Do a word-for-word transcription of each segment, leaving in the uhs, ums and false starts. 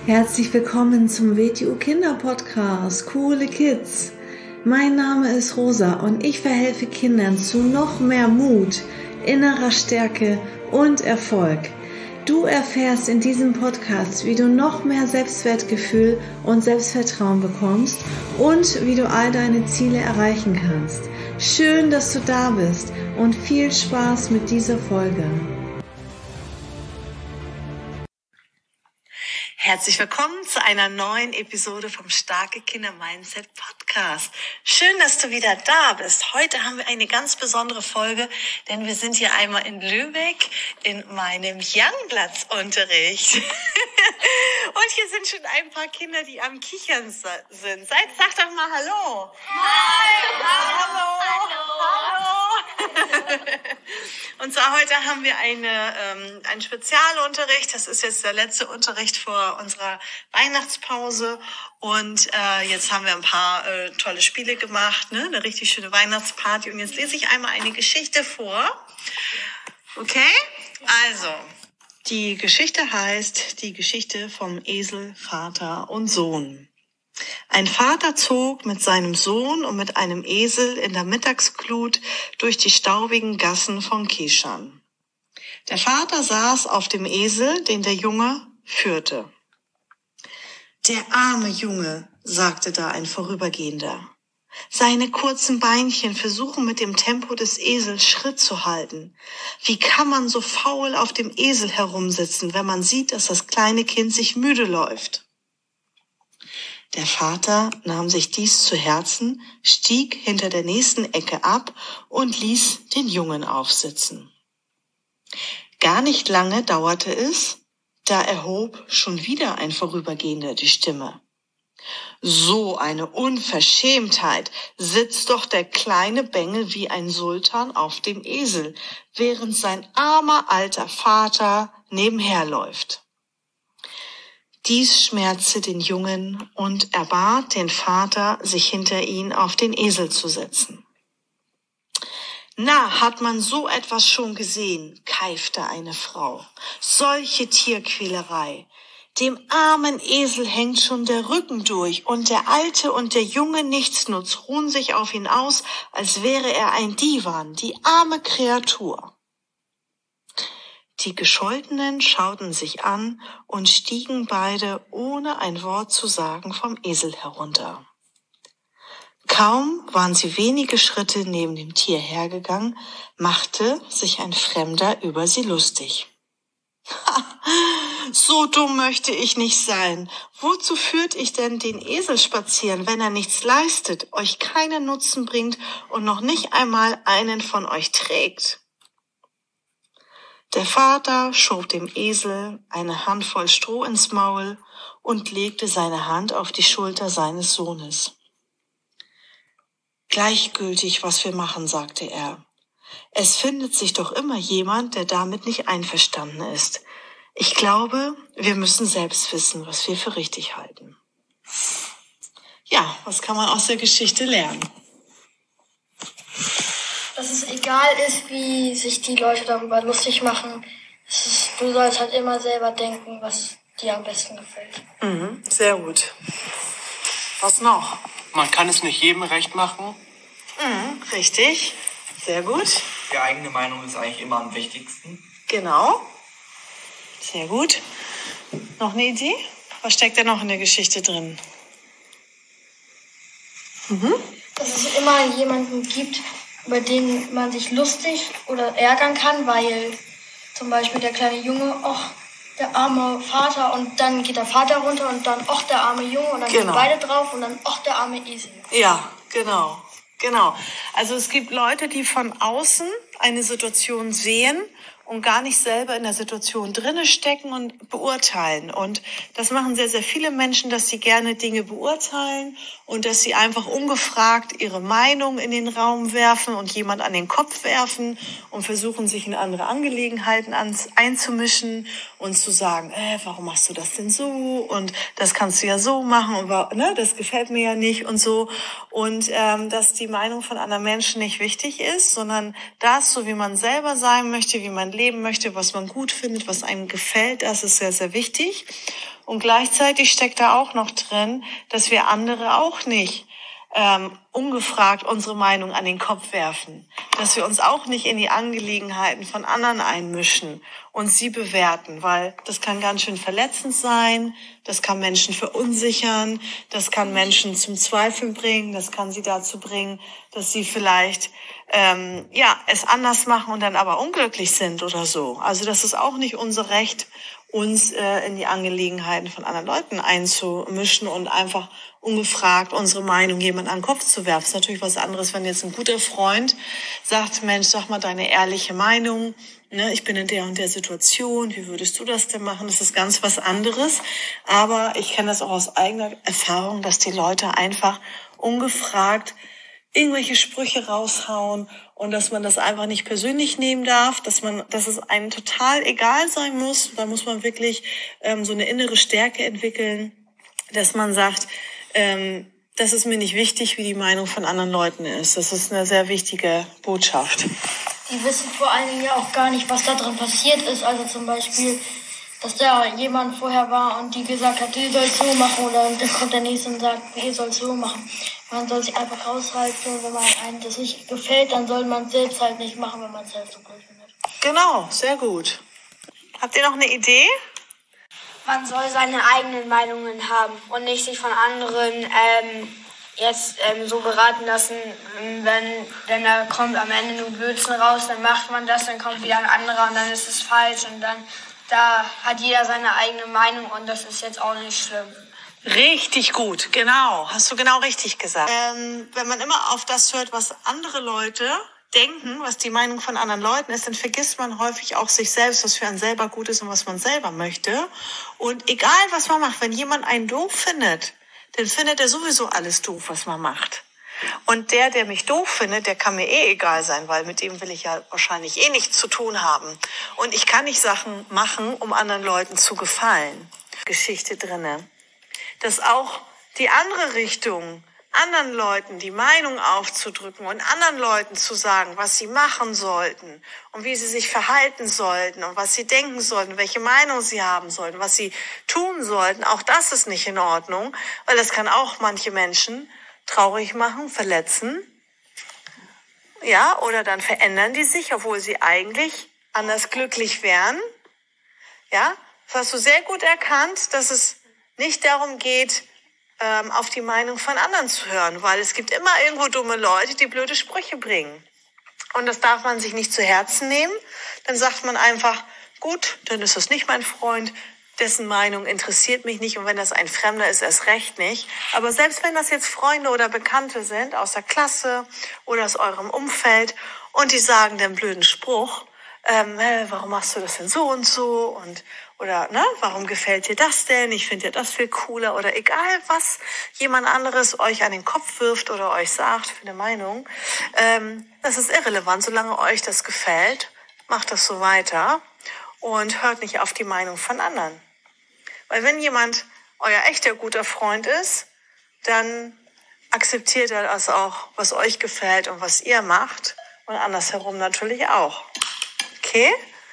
Herzlich willkommen zum W T U Kinderpodcast Coole Kids. Mein Name ist Rosa und ich verhelfe Kindern zu noch mehr Mut, innerer Stärke und Erfolg. Du erfährst in diesem Podcast, wie du noch mehr Selbstwertgefühl und Selbstvertrauen bekommst und wie du all deine Ziele erreichen kannst. Schön, dass du da bist und viel Spaß mit dieser Folge. Herzlich willkommen zu einer neuen Episode vom Starke Kinder Mindset Podcast. Schön, dass du wieder da bist. Heute haben wir eine ganz besondere Folge, denn wir sind hier einmal in Lübeck in meinem Youngblatts-Unterricht. Und hier sind schon ein paar Kinder, die am Kichern sind. Seid, sag doch mal Hallo. Hi. Hallo. Hallo. Hallo. Und zwar heute haben wir eine, ähm, einen Spezialunterricht. Das ist jetzt der letzte Unterricht vor unserer Weihnachtspause. Und äh, jetzt haben wir ein paar äh, tolle Spiele gemacht, ne? Eine richtig schöne Weihnachtsparty. Und jetzt lese ich einmal eine Geschichte vor. Okay? Also, die Geschichte heißt die Geschichte vom Esel, Vater und Sohn. Ein Vater zog mit seinem Sohn und mit einem Esel in der Mittagsglut durch die staubigen Gassen von Keschan. Der Vater saß auf dem Esel, den der Junge führte. Der arme Junge, sagte da ein Vorübergehender. Seine kurzen Beinchen versuchen mit dem Tempo des Esels Schritt zu halten. Wie kann man so faul auf dem Esel herumsitzen, wenn man sieht, dass das kleine Kind sich müde läuft? Der Vater nahm sich dies zu Herzen, stieg hinter der nächsten Ecke ab und ließ den Jungen aufsitzen. Gar nicht lange dauerte es, da erhob schon wieder ein Vorübergehender die Stimme. So eine Unverschämtheit, sitzt doch der kleine Bengel wie ein Sultan auf dem Esel, während sein armer alter Vater nebenher läuft. Dies schmerzte den Jungen und er bat den Vater, sich hinter ihn auf den Esel zu setzen. Na, hat man so etwas schon gesehen, keifte eine Frau. Solche Tierquälerei. Dem armen Esel hängt schon der Rücken durch und der Alte und der junge Nichtsnutz ruhen sich auf ihn aus, als wäre er ein Divan, die arme Kreatur. Die Gescholtenen schauten sich an und stiegen beide, ohne ein Wort zu sagen, vom Esel herunter. Kaum waren sie wenige Schritte neben dem Tier hergegangen, machte sich ein Fremder über sie lustig. Ha, so dumm möchte ich nicht sein. Wozu führt ich denn den Esel spazieren, wenn er nichts leistet, euch keinen Nutzen bringt und noch nicht einmal einen von euch trägt? Der Vater schob dem Esel eine Handvoll Stroh ins Maul und legte seine Hand auf die Schulter seines Sohnes. Gleichgültig, was wir machen, sagte er. Es findet sich doch immer jemand, der damit nicht einverstanden ist. Ich glaube, wir müssen selbst wissen, was wir für richtig halten. Ja, was kann man aus der Geschichte lernen? Dass es egal ist, wie sich die Leute darüber lustig machen. Es ist, du sollst halt immer selber denken, was dir am besten gefällt. Mhm, sehr gut. Was noch? Man kann es nicht jedem recht machen. Mhm, richtig. Sehr gut. Die eigene Meinung ist eigentlich immer am wichtigsten. Genau. Sehr gut. Noch eine Idee? Was steckt denn noch in der Geschichte drin? Mhm. Dass es immer jemanden gibt, über den man sich lustig oder ärgern kann, weil zum Beispiel der kleine Junge, ach, der arme Vater, und dann geht der Vater runter und dann, ach, der arme Junge, und dann Genau. gehen beide drauf und dann, ach, der arme Esel. Ja, genau. Genau. Also es gibt Leute, die von außen eine Situation sehen und gar nicht selber in der Situation drinne stecken und beurteilen. Und das machen sehr, sehr viele Menschen, dass sie gerne Dinge beurteilen und dass sie einfach ungefragt ihre Meinung in den Raum werfen und jemand an den Kopf werfen und versuchen, sich in andere Angelegenheiten einzumischen und zu sagen, äh, warum machst du das denn so? Und das kannst du ja so machen und ne, das gefällt mir ja nicht und so. Und ähm, dass die Meinung von anderen Menschen nicht wichtig ist, sondern das, so wie man selber sein möchte, wie man leben möchte, was man gut findet, was einem gefällt. Das ist sehr, sehr wichtig. Und gleichzeitig steckt da auch noch drin, dass wir andere auch nicht ähm, ungefragt unsere Meinung an den Kopf werfen. Dass wir uns auch nicht in die Angelegenheiten von anderen einmischen und sie bewerten, weil das kann ganz schön verletzend sein, das kann Menschen verunsichern, das kann Menschen zum Zweifeln bringen, das kann sie dazu bringen, dass sie vielleicht ähm, ja es anders machen und dann aber unglücklich sind oder so. Also das ist auch nicht unser Recht, uns äh, in die Angelegenheiten von anderen Leuten einzumischen und einfach ungefragt unsere Meinung jemand an den Kopf zu werfen. Das ist natürlich was anderes, wenn jetzt ein guter Freund sagt, Mensch, sag mal deine ehrliche Meinung, ne, ich bin in der und der Situation, wie würdest du das denn machen? Das ist ganz was anderes, aber ich kenne das auch aus eigener Erfahrung, dass die Leute einfach ungefragt irgendwelche Sprüche raushauen und dass man das einfach nicht persönlich nehmen darf, dass man, dass es einem total egal sein muss. Da muss man wirklich ähm, so eine innere Stärke entwickeln, dass man sagt, ähm, das ist mir nicht wichtig, wie die Meinung von anderen Leuten ist. Das ist eine sehr wichtige Botschaft. Die wissen vor allen Dingen ja auch gar nicht, was da drin passiert ist. Also zum Beispiel, dass da jemand vorher war und die gesagt hat, ihr sollt so machen, oder dann kommt der Nächste und sagt, ihr sollt so machen. Man soll sich einfach raushalten, wenn man einem das nicht gefällt, dann soll man es selbst halt nicht machen, wenn man es selbst so gut findet. Genau, sehr gut. Habt ihr noch eine Idee? Man soll seine eigenen Meinungen haben und nicht sich von anderen ähm, jetzt ähm, so beraten lassen, wenn, wenn da kommt am Ende nur Blödsinn raus, dann macht man das, dann kommt wieder ein anderer und dann ist es falsch und dann da hat jeder seine eigene Meinung und das ist jetzt auch nicht schlimm. Richtig gut, genau. Hast du genau richtig gesagt. Ähm, wenn man immer auf das hört, was andere Leute denken, was die Meinung von anderen Leuten ist, dann vergisst man häufig auch sich selbst, was für einen selber gut ist und was man selber möchte. Und egal, was man macht, wenn jemand einen doof findet, dann findet er sowieso alles doof, was man macht. Und der, der mich doof findet, der kann mir eh egal sein, weil mit dem will ich ja wahrscheinlich eh nichts zu tun haben. Und ich kann nicht Sachen machen, um anderen Leuten zu gefallen. Geschichte drinne. Dass auch die andere Richtung, anderen Leuten die Meinung aufzudrücken und anderen Leuten zu sagen, was sie machen sollten und wie sie sich verhalten sollten und was sie denken sollten, welche Meinung sie haben sollten, was sie tun sollten, auch das ist nicht in Ordnung, weil das kann auch manche Menschen traurig machen, verletzen, ja, oder dann verändern die sich, obwohl sie eigentlich anders glücklich wären, ja. Das hast du sehr gut erkannt, dass es nicht darum geht, ähm, auf die Meinung von anderen zu hören, weil es gibt immer irgendwo dumme Leute, die blöde Sprüche bringen. Und das darf man sich nicht zu Herzen nehmen. Dann sagt man einfach, gut, dann ist das nicht mein Freund, dessen Meinung interessiert mich nicht und wenn das ein Fremder ist, erst recht nicht. Aber selbst wenn das jetzt Freunde oder Bekannte sind aus der Klasse oder aus eurem Umfeld und die sagen den blöden Spruch, ähm, hey, warum machst du das denn so und so und oder ne, warum gefällt dir das denn? Ich finde ja das viel cooler oder egal, was jemand anderes euch an den Kopf wirft oder euch sagt für eine Meinung, ähm, das ist irrelevant, solange euch das gefällt, macht das so weiter und hört nicht auf die Meinung von anderen. Weil wenn jemand euer echter guter Freund ist, dann akzeptiert er das auch, was euch gefällt und was ihr macht und andersherum natürlich auch. Okay?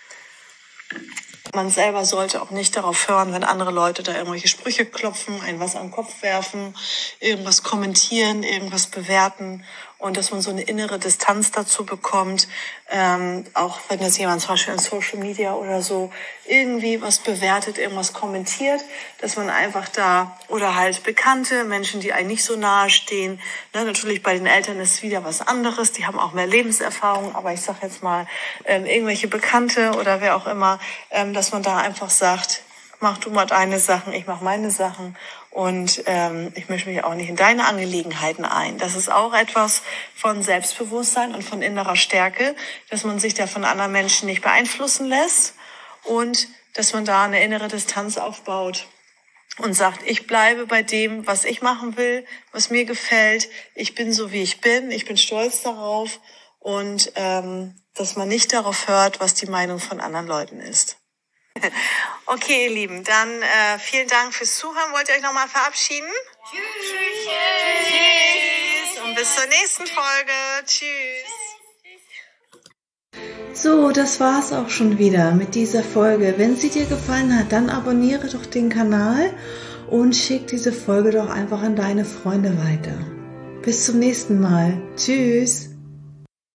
Man selber sollte auch nicht darauf hören, wenn andere Leute da irgendwelche Sprüche klopfen, ein was an den Kopf werfen, irgendwas kommentieren, irgendwas bewerten und dass man so eine innere Distanz dazu bekommt, ähm, auch wenn das jemand zum Beispiel in Social Media oder so irgendwie was bewertet, irgendwas kommentiert, dass man einfach da, oder halt Bekannte, Menschen, die einem nicht so nahe stehen, ne, natürlich bei den Eltern ist es wieder was anderes, die haben auch mehr Lebenserfahrung, aber ich sag jetzt mal, ähm, irgendwelche Bekannte oder wer auch immer, ähm, dass man da einfach sagt, mach du mal deine Sachen, ich mach meine Sachen und ähm, ich mische mich auch nicht in deine Angelegenheiten ein. Das ist auch etwas von Selbstbewusstsein und von innerer Stärke, dass man sich da von anderen Menschen nicht beeinflussen lässt und dass man da eine innere Distanz aufbaut und sagt, ich bleibe bei dem, was ich machen will, was mir gefällt. Ich bin so, wie ich bin. Ich bin stolz darauf und ähm, dass man nicht darauf hört, was die Meinung von anderen Leuten ist. Okay, ihr Lieben, dann äh, vielen Dank fürs Zuhören. Wollt ihr euch nochmal verabschieden? Tschüss. Tschüss. Und bis zur nächsten Folge. Tschüss. So, das war's auch schon wieder mit dieser Folge. Wenn sie dir gefallen hat, dann abonniere doch den Kanal und schick diese Folge doch einfach an deine Freunde weiter. Bis zum nächsten Mal. Tschüss.